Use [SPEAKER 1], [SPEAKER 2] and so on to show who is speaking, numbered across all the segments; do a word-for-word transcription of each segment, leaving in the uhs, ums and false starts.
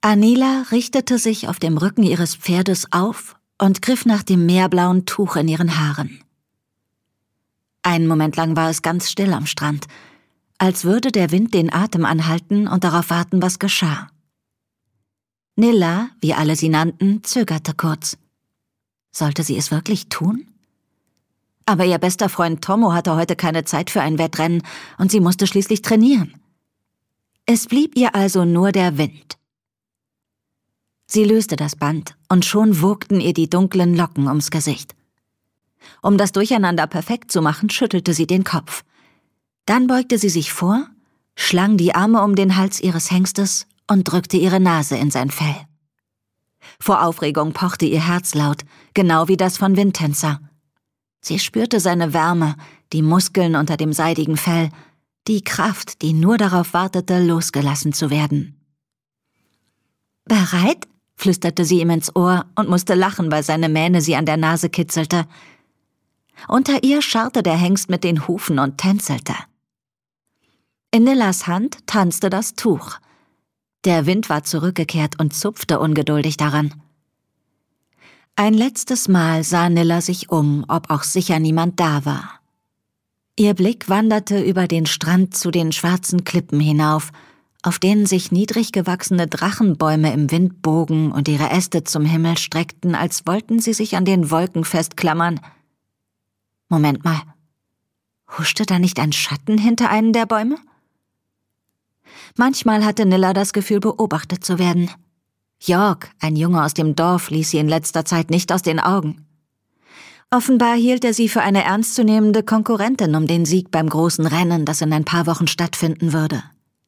[SPEAKER 1] Anila richtete sich auf dem Rücken ihres Pferdes auf und griff nach dem meerblauen Tuch in ihren Haaren. Einen Moment lang war es ganz still am Strand, als würde der Wind den Atem anhalten und darauf warten, was geschah. Nilla, wie alle sie nannten, zögerte kurz. Sollte sie es wirklich tun? Aber ihr bester Freund Tommo hatte heute keine Zeit für ein Wettrennen und sie musste schließlich trainieren. Es blieb ihr also nur der Wind. Sie löste das Band und schon wogten ihr die dunklen Locken ums Gesicht. Um das Durcheinander perfekt zu machen, schüttelte sie den Kopf. Dann beugte sie sich vor, schlang die Arme um den Hals ihres Hengstes und drückte ihre Nase in sein Fell. Vor Aufregung pochte ihr Herz laut, genau wie das von Windtänzer. Sie spürte seine Wärme, die Muskeln unter dem seidigen Fell, die Kraft, die nur darauf wartete, losgelassen zu werden. »Bereit?« flüsterte sie ihm ins Ohr und musste lachen, weil seine Mähne sie an der Nase kitzelte. Unter ihr scharrte der Hengst mit den Hufen und tänzelte. In Nillas Hand tanzte das Tuch. Der Wind war zurückgekehrt und zupfte ungeduldig daran. Ein letztes Mal sah Nilla sich um, ob auch sicher niemand da war. Ihr Blick wanderte über den Strand zu den schwarzen Klippen hinauf, auf denen sich niedrig gewachsene Drachenbäume im Wind bogen und ihre Äste zum Himmel streckten, als wollten sie sich an den Wolken festklammern. Moment mal, huschte da nicht ein Schatten hinter einen der Bäume? Manchmal hatte Nilla das Gefühl, beobachtet zu werden. Jörg, ein Junge aus dem Dorf, ließ sie in letzter Zeit nicht aus den Augen. Offenbar hielt er sie für eine ernstzunehmende Konkurrentin um den Sieg beim großen Rennen, das in ein paar Wochen stattfinden würde.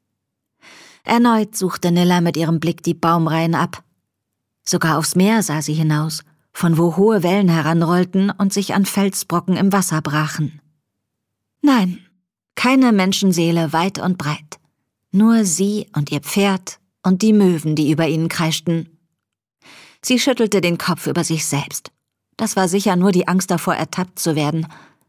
[SPEAKER 1] Erneut suchte Nilla mit ihrem Blick die Baumreihen ab. Sogar aufs Meer sah sie hinaus, von wo hohe Wellen heranrollten und sich an Felsbrocken im Wasser brachen. Nein, keine Menschenseele weit und breit. Nur sie und ihr Pferd und die Möwen, die über ihnen kreischten. Sie schüttelte den Kopf über sich selbst. Das war sicher nur die Angst davor, ertappt zu werden.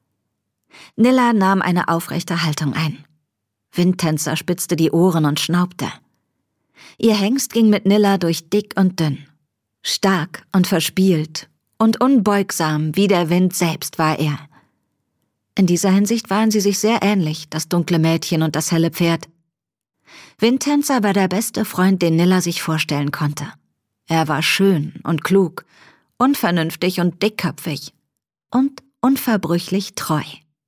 [SPEAKER 1] Nilla nahm eine aufrechte Haltung ein. Windtänzer spitzte die Ohren und schnaubte. Ihr Hengst ging mit Nilla durch dick und dünn. Stark und verspielt und unbeugsam wie der Wind selbst war er. In dieser Hinsicht waren sie sich sehr ähnlich, das dunkle Mädchen und das helle Pferd. Windtänzer war der beste Freund, den Nilla sich vorstellen konnte. Er war schön und klug, unvernünftig und dickköpfig und unverbrüchlich treu.